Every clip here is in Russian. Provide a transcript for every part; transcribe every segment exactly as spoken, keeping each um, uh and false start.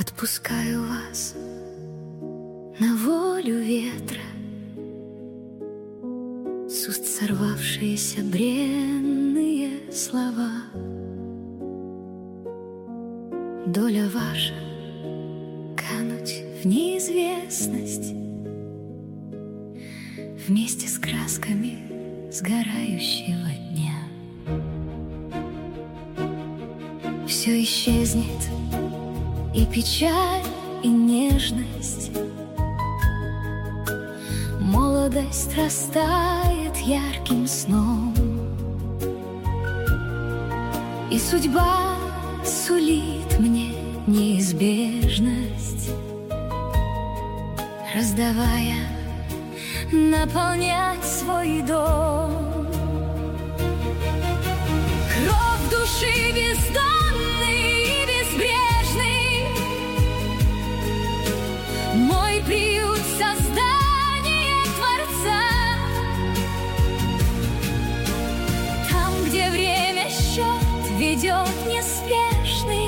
Отпускаю вас на волю ветра, с уст сорвавшиеся бренные слова. Доля ваша — кануть в неизвестность вместе с красками сгорающего дня. Все исчезнет, и печаль, и нежность. Молодость растает ярким сном, и судьба сулит мне неизбежность, раздавая наполнять свой дом. Кровь души бездонный и безбрежный, мой приют — создание Творца. Там, где время счет ведет неспешный,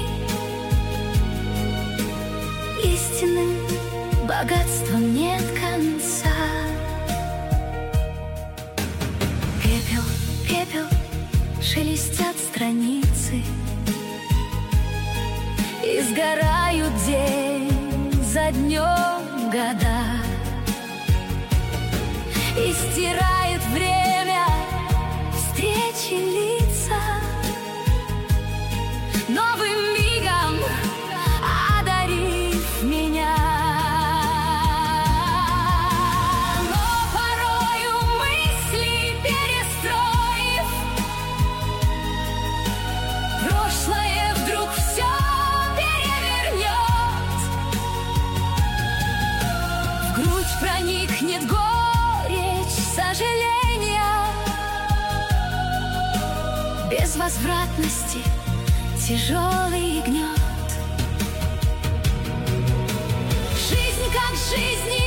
истинным богатством нет конца. Пепел, пепел, шелестят страницы, и сгорают день за днем года, и стирает время встречи лица новым мигом, одарив меня. Но порою мысли перестроив, прошлое вдруг все перевернет, в грудь проникнет горечь сожаления, без возвратности тяжелый гнет. Жизнь как жизнь